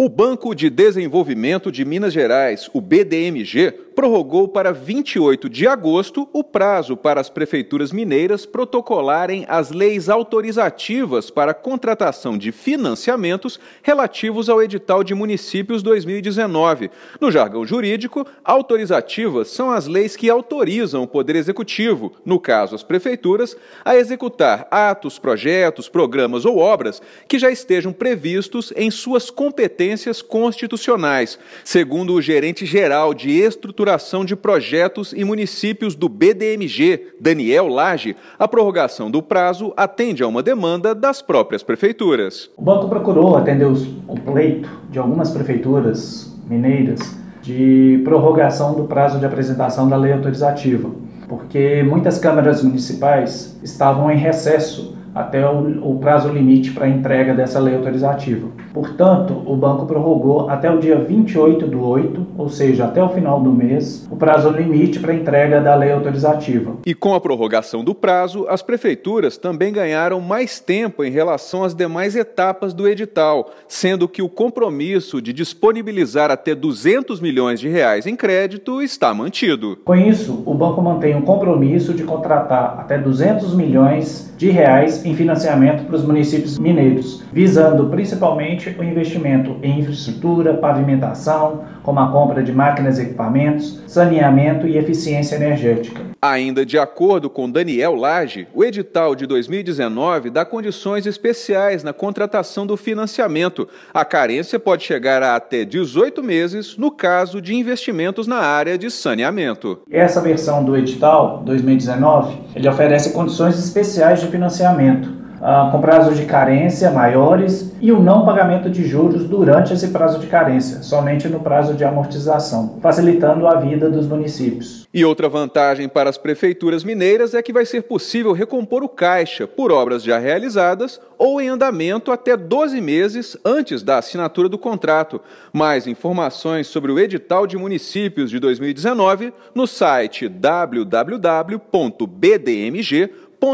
O Banco de Desenvolvimento de Minas Gerais, o BDMG, prorrogou para 28 de agosto o prazo para as prefeituras mineiras protocolarem as leis autorizativas para a contratação de financiamentos relativos ao edital de municípios 2019. No jargão jurídico, autorizativas são as leis que autorizam o Poder Executivo, no caso as prefeituras, a executar atos, projetos, programas ou obras que já estejam previstos em suas competências constitucionais, segundo o gerente-geral de estruturação de projetos e municípios do BDMG, Daniel Lage. A prorrogação do prazo atende a uma demanda das próprias prefeituras. O banco procurou atender o pleito de algumas prefeituras mineiras de prorrogação do prazo de apresentação da lei autorizativa, porque muitas câmaras municipais estavam em recesso até o prazo limite para a entrega dessa lei autorizativa. Portanto, o banco prorrogou até o dia 28/8, ou seja, até o final do mês, o prazo limite para a entrega da lei autorizativa. E com a prorrogação do prazo, as prefeituras também ganharam mais tempo em relação às demais etapas do edital, sendo que o compromisso de disponibilizar até R$200 milhões em crédito está mantido. Com isso, o banco mantém um compromisso de contratar até R$200 milhões em financiamento para os municípios mineiros, visando principalmente o investimento em infraestrutura, pavimentação, como a compra de máquinas e equipamentos, saneamento e eficiência energética. Ainda de acordo com Daniel Lage, o edital de 2019 dá condições especiais na contratação do financiamento. A carência pode chegar a até 18 meses no caso de investimentos na área de saneamento. Essa versão do edital 2019, ele oferece condições especiais de financiamento, com prazos de carência maiores e o não pagamento de juros durante esse prazo de carência, somente no prazo de amortização, facilitando a vida dos municípios. E outra vantagem para as prefeituras mineiras é que vai ser possível recompor o caixa por obras já realizadas ou em andamento até 12 meses antes da assinatura do contrato. Mais informações sobre o edital de municípios de 2019 no site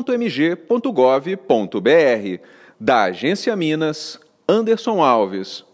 www.bdmg.mg.gov.br. Da Agência Minas, Anderson Alves.